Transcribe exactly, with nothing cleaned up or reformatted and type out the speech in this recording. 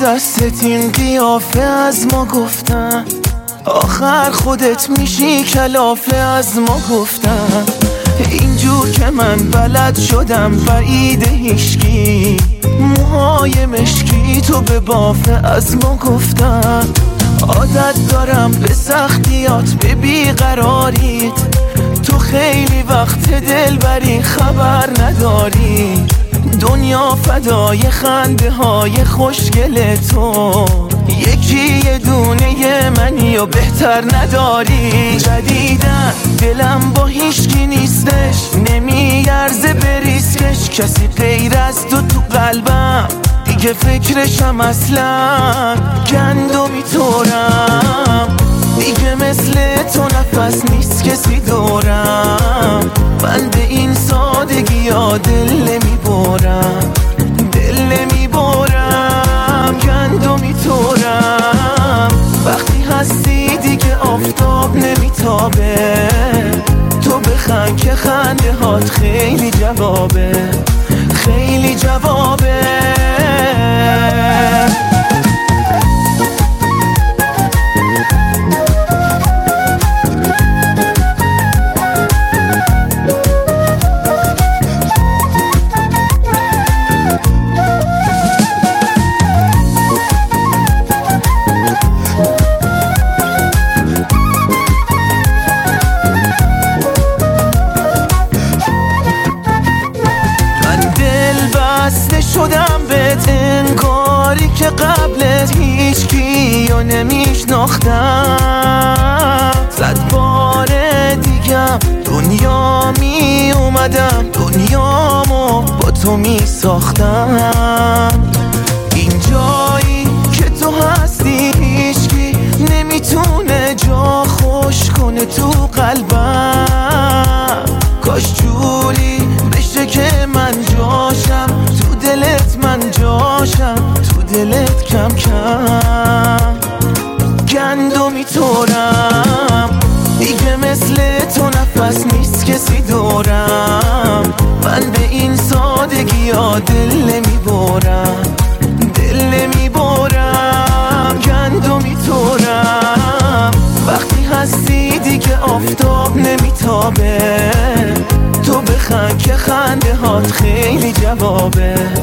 دستت این قیافه از ما گفتن، آخر خودت میشی کلافه از ما گفتن. اینجور که من بلد شدم بعید هیشکی، موهای مشکی تو به بافه از ما گفتن. عادت دارم به سختیات به بیقراریت، تو خیلی وقت دل بری خبر نداری. دنیا فدای خنده های خوشگل تو، یکی یه دونه منی و بهتر نداری. جدیدن دلم با هیشکی نیستش، نمیارزه بریسکش. کسی غیر از تو تو قلبم دیگه فکرشم اصلا. گندمی طورم دیگه مثل تو نفس نیست کسی دورم. من به این سادگی ها دل نمیبرم، دل نمیبرم. گندمی طورم وقتی هستی دیگه آفتاب نمیتابه. تو بخند که خنده هات خیلی جوابه، خیلی جوابه. شدم بهت انگاری که قبلت هیچ کیو نمیشناختم. صد بار دیگم دنیا می اومدم، دنیامو با تو می ساختم. این جایی که تو هستی هیچکی نمیتونه جا خوش کنه تو قلبم. کاش جوری بشه که من جاشم تو دلت، من جاشم تو دلت کم کم. گندمی طورم دیگه مثل تو نفس نیست کسی دورم. من به این سادگی ها دل نمیبرم، دل نمیبرم. گندمی طورم وقتی هستی دیگه آفتاب نمیتابه. تو بخند که خنده هات خیلی جوابه،